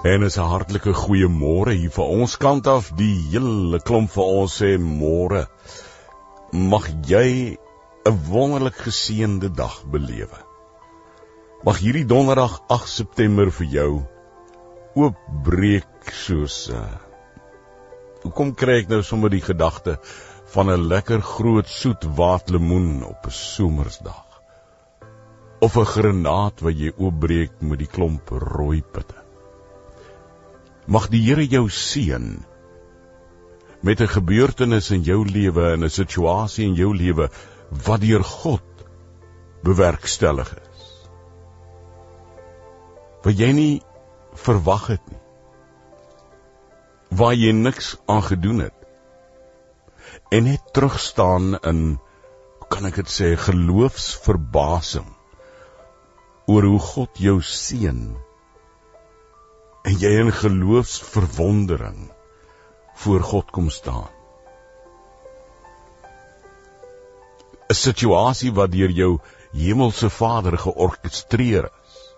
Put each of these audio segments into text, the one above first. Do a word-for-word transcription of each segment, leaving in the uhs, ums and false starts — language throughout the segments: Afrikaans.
En is 'n hartlike goeiemôre hier vir ons kant af, die hele klomp vir ons sê môre. Mag jy 'n wonderlik geseënde dag belewe. Mag hierdie donderdag agt September vir jou oopbreek soos uh, Hoekom kry ek nou sommer die gedagte van 'n lekker groot soet waterlemoen op 'n somersdag? Of 'n granaat wat jy oopbreek met die klomp rooi pitte. Mag die Here jou seën met 'n gebeurtenis in jou lewe en 'n situasie in jou lewe wat deur God bewerkstellig is. Wat jy nie verwag het nie. Waar jy niks aan gedoen het. En net terugstaan in, hoe kan ek dit sê, geloofsverbasing oor hoe God jou seën. En jy in geloofsverwondering voor God kom staan. 'n Situasie wat deur jou hemelse Vader georkestreer is.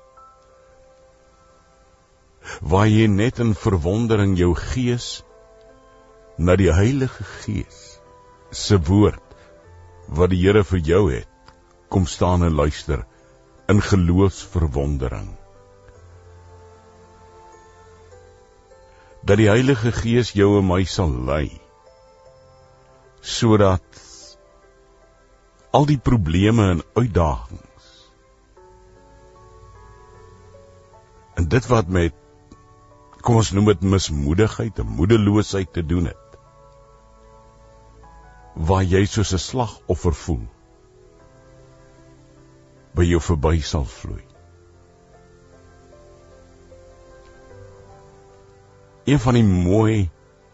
Waar jy net in verwondering jou gees na die Heilige Gees se woord wat die Here vir jou het, kom staan en luister in geloofsverwondering. Dat die Heilige Gees jou en my sal lei, sodat al die probleme en uitdagings, en dit wat met, kom ons noem dit mismoedigheid en moedeloosheid te doen het, waar jy soos 'n slagoffer voel, by jou verby sal vloei. Een van die mooi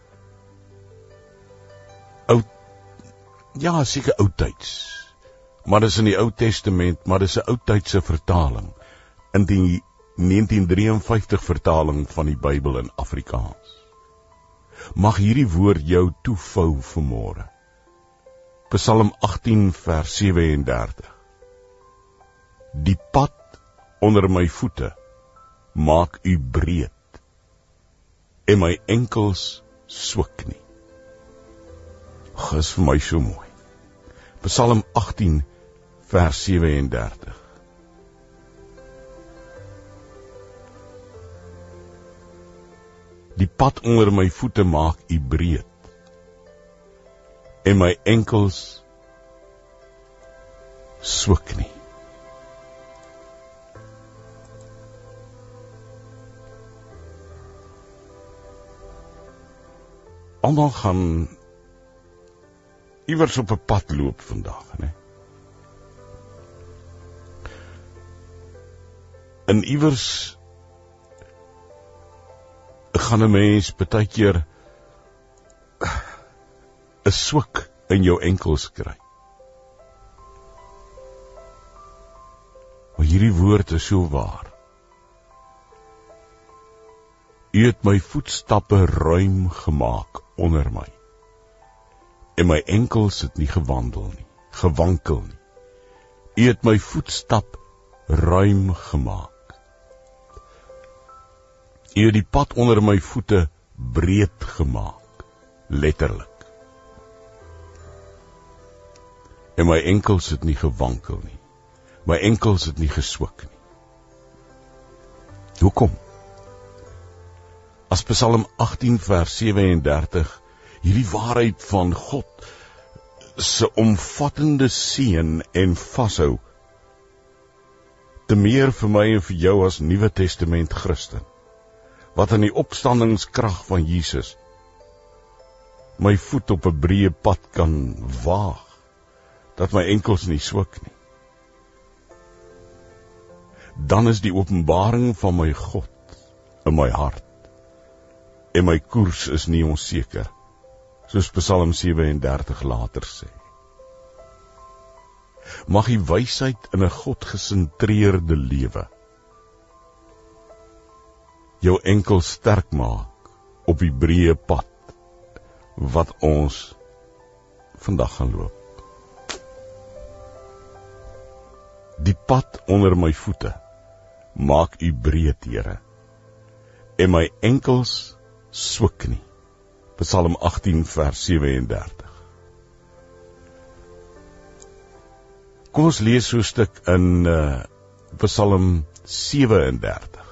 oud, ja, seker oudtyds, maar dis in die Ou Testament, maar dis 'n oudtydse vertaling, in die negentien drieënvyftig vertaling van die Bybel in Afrikaans. Mag hierdie woord jou toevou vanmôre. Psalm agttien vers sewe en dertig. Die pad onder my voete maak u breed, en my enkels swik nie. Ag, is vir my so mooi. Psalm agttien vers sewe en dertig. Die pad onder my voete maak u breed, en my enkels swik nie. Almal gaan iewers op 'n pad loop vandag, né? En iewers gaan 'n mens baie keer 'n swik in jou enkels kry. Maar hierdie woord is so waar. U het my voetstappe ruim gemaak onder my, en my enkels het nie gewandel nie, gewankel nie. U het my voetstap ruim gemaak. U het die pad onder my voete breed gemaak, letterlik. En my enkels het nie gewankel nie, my enkels het nie geswik nie. Hoekom? As Psalm agttien vers sewe en dertig hierdie waarheid van God se omvattende seën en vashou, te meer vir my en vir jou as Nuwe Testament Christen, wat in die opstandingskrag van Jesus my voet op 'n breë pad kan waag, dat my enkels nie swik nie. Dan is die openbaring van my God in my hart, en my koers is nie onseker, soos Psalm sewe en dertig later sê. Mag die wysheid in 'n God-gesentreerde lewe jou enkel sterk maak op die breë pad wat ons vandag gaan loop. Die pad onder my voete maak u breed, Here, en my enkels swik nie. Psalm agttien vers sewe en dertig. Kom ons lees so 'n stuk in uh, Psalm sewe en dertig.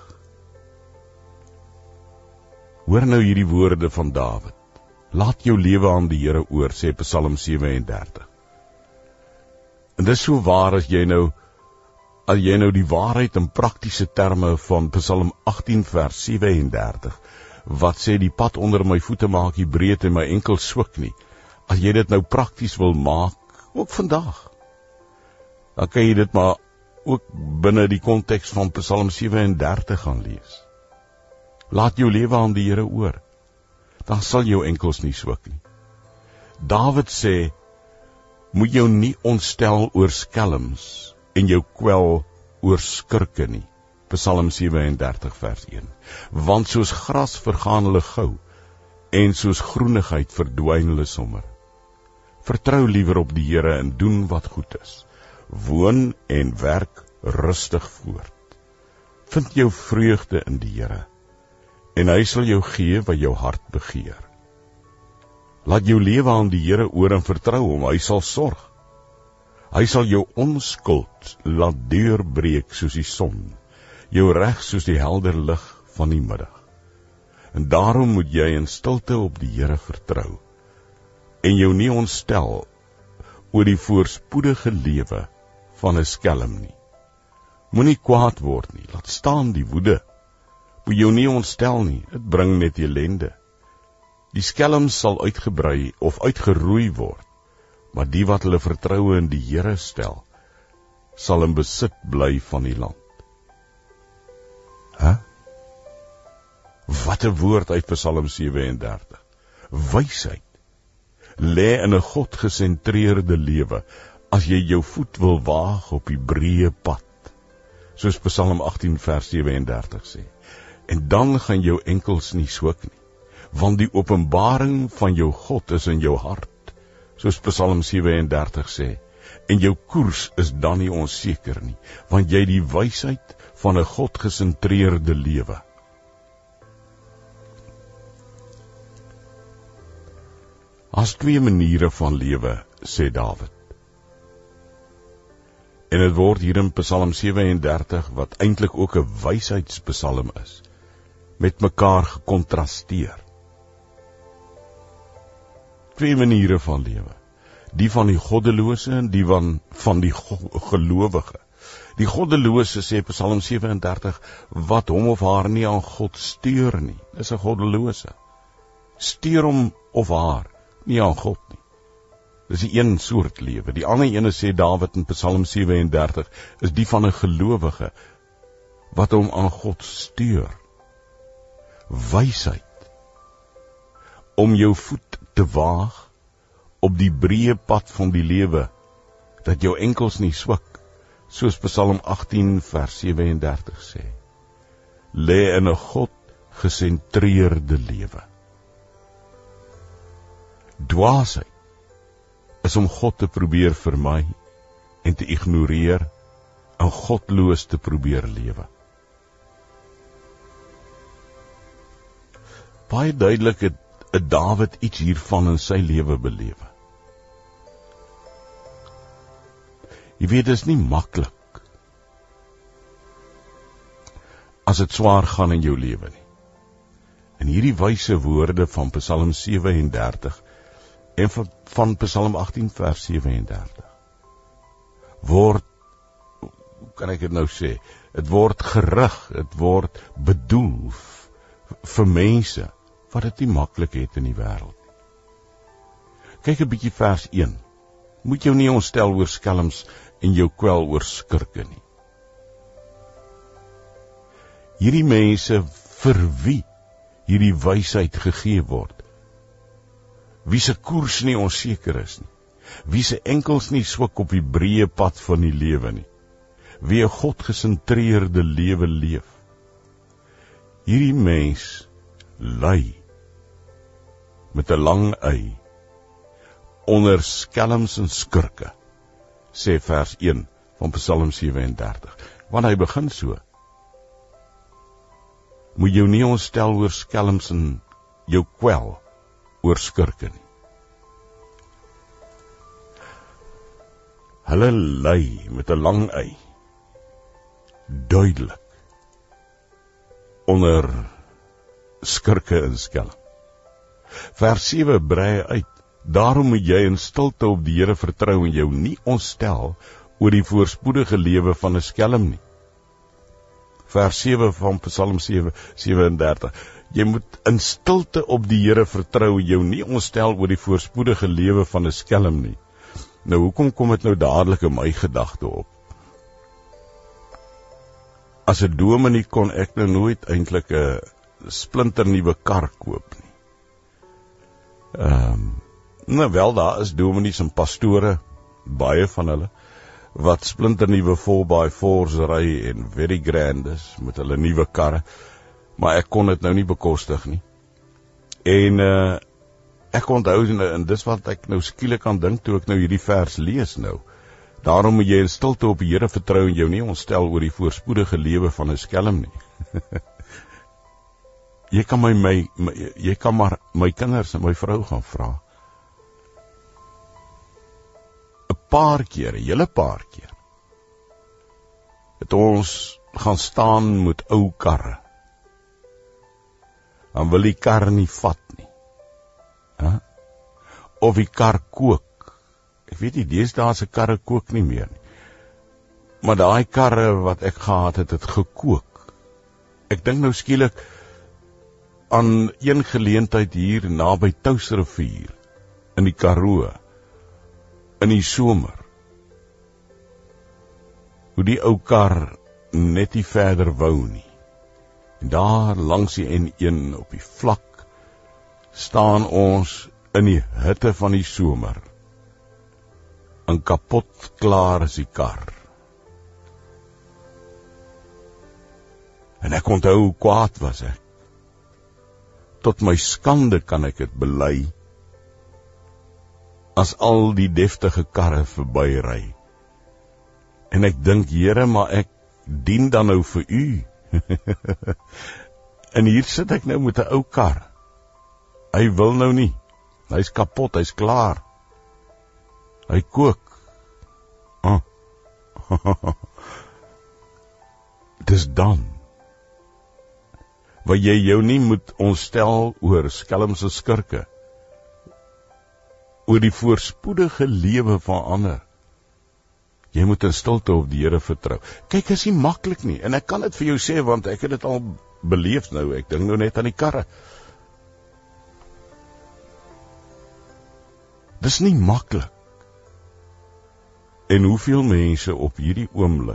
Hoor nou hierdie woorde van Dawid. Laat jou lewe aan die Here oor, sê Psalm sewe en dertig. En dis so waar as jy nou as jy nou die waarheid in praktiese terme van Psalm agttien vers sewe en dertig, wat sê die pad onder my voete maak nie breed en my enkels swik nie. As jy dit nou prakties wil maak, ook vandag, dan kan jy dit maar ook binne die konteks van Psalm sewe en dertig gaan lees. Laat jou lewe aan die Here oor, dan sal jou enkels nie swik nie. Dawid sê, moet jou nie ontstel oor skelms en jou kwel oor skurke nie. Psalm sewe en dertig vers een. Want soos gras vergaan hulle gou, en soos groenigheid verdwyn hulle sommer. Vertrou liewer op die Here en doen wat goed is. Woon en werk rustig voort. Vind jou vreugde in die Here, en hy sal jou gee wat jou hart begeer. Laat jou lewe aan die Here oor en vertrou hom, hy sal sorg. Hy sal jou onskuld laat deurbreek soos die son, jou reg soos die helder lig van die middag. En daarom moet jy in stilte op die Here vertrou, en jou nie ontstel oor die voorspoedige lewe van 'n skelm nie. Moenie kwaad word nie, laat staan die woede. Moet jou nie ontstel nie, dit bring net ellende. Die skelm sal uitgebrei of uitgeroei word, maar die wat hulle vertroue in die Here stel, sal in besit bly van die land. Huh? Wat 'n woord uit Psalm sewe en dertig. Wysheid lê in 'n God-gesentreerde lewe, as jy jou voet wil waag op die breë pad, soos Psalm agttien vers sewe en dertig sê. En dan gaan jou enkels nie swik nie, want die openbaring van jou God is in jou hart, soos Psalm sewe en dertig sê, en jou koers is dan nie onseker nie, want jy die wysheid van 'n God-gesentreerde lewe. As twee maniere van lewe, sê Dawid. En het word hier in Psalm sewe en dertig, wat eintlik ook 'n wysheidspsalm is, met mekaar gekontrasteer. Twee maniere van lewe. Die van die goddelose en die van, van die gelowige. Die goddelose, sê Psalm sewe en dertig, wat hom of haar nie aan God steur nie. Dis 'n goddelose. Steur hom of haar nie aan God nie. Dis die een soort lewe. Die ander ene, sê Dawid in Psalm sewe en dertig, is die van 'n gelowige, wat hom aan God steur. Wysheid. Om jou voet te waag op die breë pad van die lewe, dat jou enkels nie swik, soos Psalm agttien vers sewe en dertig sê. Lê in 'n God-gesentreerde lewe. Dwaasheid is om God te probeer vermy en te ignoreer en godloos te probeer lewe. Baie duidelik het, het Dawid iets hiervan in sy lewe belewe. Jy weet, dit is nie maklik as dit swaar gaan in jou lewe nie. En hierdie wyse woorde van Psalm sewe en dertig en van, van Psalm agttien vers sewe en dertig word, hoe kan ek dit nou sê, het word gerig, het word bedoel vir mense wat dit nie maklik het in die wêreld. Kyk 'n bietjie vers een. Moet jou nie ontstel oor skelms en jou kwel oor skurke nie. Hierdie mense vir wie hierdie wysheid gegee word, wie se koers nie onseker is nie, wie se enkels nie swik op die breë pad van die lewe nie, wie 'n God-gesentreerde lewe leef. Hierdie mens ly met 'n lang y onder skelms en skurke, sê vers een van Psalm sewe en dertig, want hy begin so. moet jou nie ontstel oor skelms en jou kwel oor skurke nie. Hulle lei met 'n lang ei, duidelik, onder skurke en skelm. Vers sewe brei uit, daarom moet jy in stilte op die Here vertrou en jou nie ontstel oor die voorspoedige lewe van 'n skelm nie. Vers sewe van Psalm sewe en dertig, jy moet in stilte op die Here vertrou en jou nie ontstel oor die voorspoedige lewe van 'n skelm nie. Nou, hoekom kom dit nou dadelik in my gedagte op? As 'n dominee kon ek nou nooit eintlik 'n splinternuwe kar koop nie. Ehm, um, nou wel, daar is dominees en pastore, baie van hulle, wat splinternuwe four by fours ry en very grand is met hulle nuwe karre, maar ek kon dit nou nie bekostig nie. En uh, ek onthou, en dis wat ek nou skielik aan dink toe ek nou hierdie vers lees nou. Daarom moet jy in stilte op die Here vertrou en jou nie ontstel oor die voorspoedige lewe van 'n skelm nie. jy kan my, my, my jy kan maar my kinders en my vrou gaan vra. 'n Paar keer, 'n hele paar keer, het ons gaan staan met ou karre. Dan wil die kar nie vat nie. Huh? Of die kar kook. Ek weet nie, deesdae se karre kook nie meer nie. Maar daai karre wat ek gehad het, het gekook. Ek dink nou skielik aan een geleentheid hier naby Touwsrivier in die Karoo in die somer. Hoe die ou kar net nie verder wou nie. En daar langs die N een op die vlak staan ons in die hitte van die somer. En kapot klaar is die kar. En ek onthou hoe kwaad was ek. Tot my skande kan ek dit bely, as al die deftige karre verby ry. En ek dink, Here, maar ek dien dan nou vir u. En hier sit ek nou met 'n ou kar. Hy wil nou nie. Hy's kapot, hy's klaar. Hy kook. Oh. Dis dan waar jy jou nie moet ontstel oor skelmse skurke, oor die voorspoedige lewe van ander. Jy moet in stilte op die Here vertrou. Kyk, is nie maklik nie, en ek kan dit vir jou sê, want ek het dit al beleef nou, ek dink nou net aan die karre. Dis nie maklik. En hoeveel mense op hierdie oomblik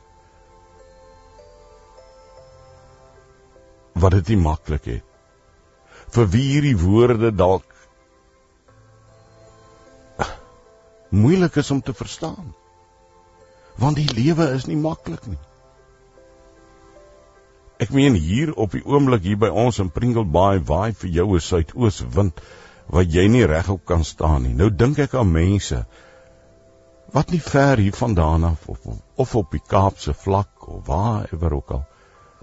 wat dit nie maklik het, vir wie hierdie woorde dalk moeilik is om te verstaan, want die lewe is nie maklik nie. Ek meen, hier op die oomblik hier by ons in Pringle Bay waai vir jou 'n suidooswind wat jy nie regop kan staan nie. Nou dink ek aan mense wat nie ver hier vandaan af of, of op die Kaapse vlak of waar ook al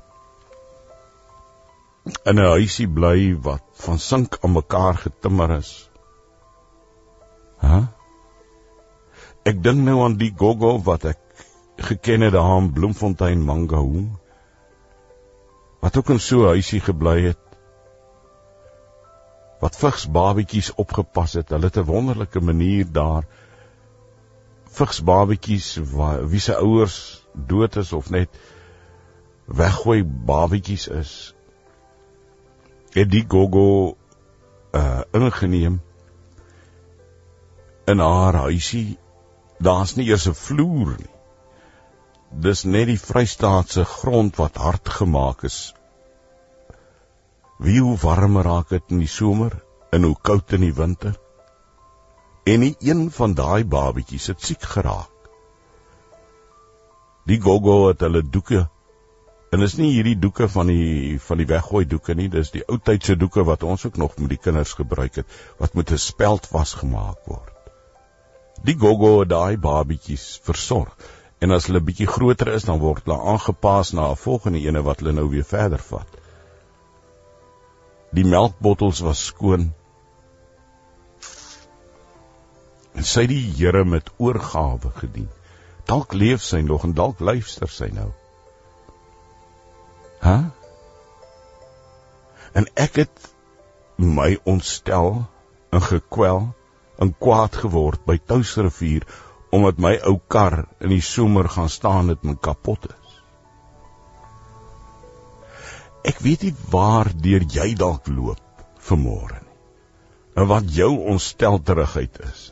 in 'n huisie bly wat van sink aan mekaar getimmer is. Huh? Ek dink nou aan die gogo wat ek geken het daar in Bloemfontein, Mangaung, wat ook in so 'n huisie gebly het, wat vigs babetjies opgepas het. Hulle het 'n wonderlike manier daar, vigs babetjies wie se ouers dood is of net weggooi babetjies is, het die gogo uh, ingeneem in haar huisie. Daar's nie eers 'n vloer nie. Dis net die Vrystaatse grond wat hard gemaak is. Wie hoe warm raak dit in die somer en hoe koud in die winter. En nie een van daai babetjies het siek geraak. Die gogo het hulle doeke, en is nie hierdie doeke van die van die weggooi doeke nie, dis die ou tydse doeke wat ons ook nog met die kinders gebruik het, wat met 'n speld vasgemaak word. Die gogo het daai babetjies versorg, en as hulle bietjie groter is, dan word hulle aangepas na 'n volgende ene wat hulle nou weer verder vat. Die melkbottels was skoon. En sy die Here met oorgawe gedien. Dalk leef sy nog en dalk luister sy nou. Hæ? Huh? En ek het my ontstel en gekwel en kwaad geword by Touwsrivier, omdat my ou kar in die somer gaan staan het en kapot is. Ek weet nie waar deur jy dalk loop vanmôre nie, en wat jou ontstelterigheid is.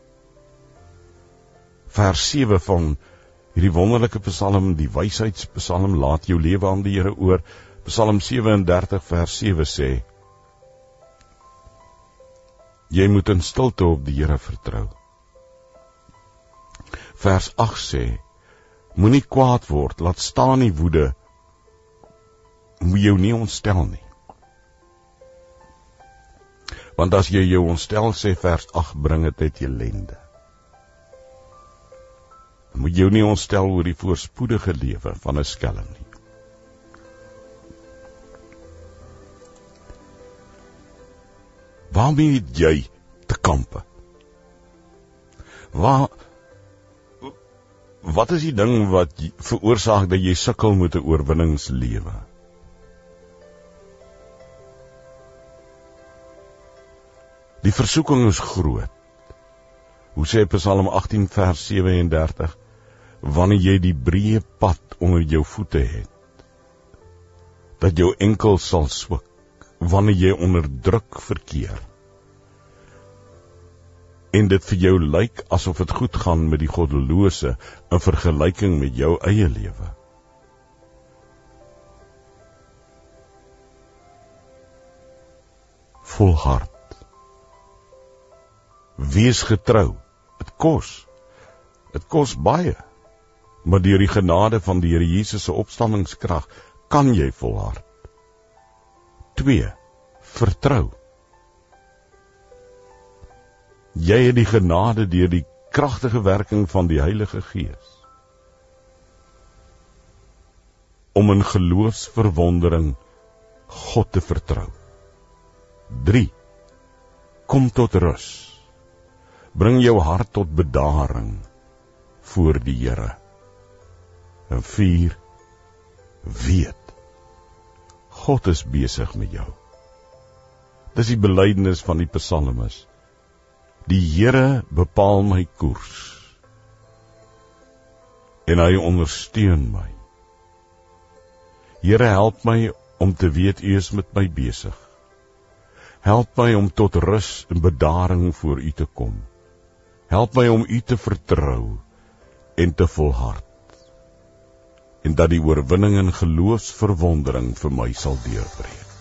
Vers sewe van hierdie wonderlike psalm, die wysheidspsalm, laat jou lewe aan die Here oor. Psalm sewe-en-dertig vers sewe sê, jy moet in stilte op die Here vertrou. Vers agt sê, moenie kwaad word, laat staan die woede, moet jou nie ontstel nie. Want as jy jou ontstel, sê vers agt, bring het uit ellende. Moet jou nie ontstel oor die voorspoedige lewe van 'n skelm nie. Waarmee het jy te kampe? Waar, wat is die ding wat veroorsaak dat jy sukkel met 'n oorwinningslewe? Die versoeking is groot. Hoe sê Psalm agttien vers sewe-en-dertig? Wanneer jy die breë pad onder jou voete het, dat jou enkel sal swik, wanneer jy onder druk verkeer, en dit vir jou lyk asof het goed gaan met die goddelose in vergelyking met jou eie lewe. Volhard. Wees getrou. Het kos. Het kos baie. Maar deur die genade van die Here Jesus se opstandingskrag kan jy volhard. Twee. Vertrou. Jy het die genade deur die kragtige werking van die Heilige Gees om in geloofsverwondering God te vertrou. Drie. Kom tot rus. Bring jou hart tot bedaring voor die Here. En vier. Weet. God is besig met jou. Dis die belydenis van die psalmis. Die Here bepaal my koers. En hy ondersteun my. Here, help my om te weet U is met my besig. Help my om tot rus en bedaring voor U te kom. Help my om U te vertrou en te volhard. En dat die oorwinning in geloofsverwondering vir my sal deurbreek.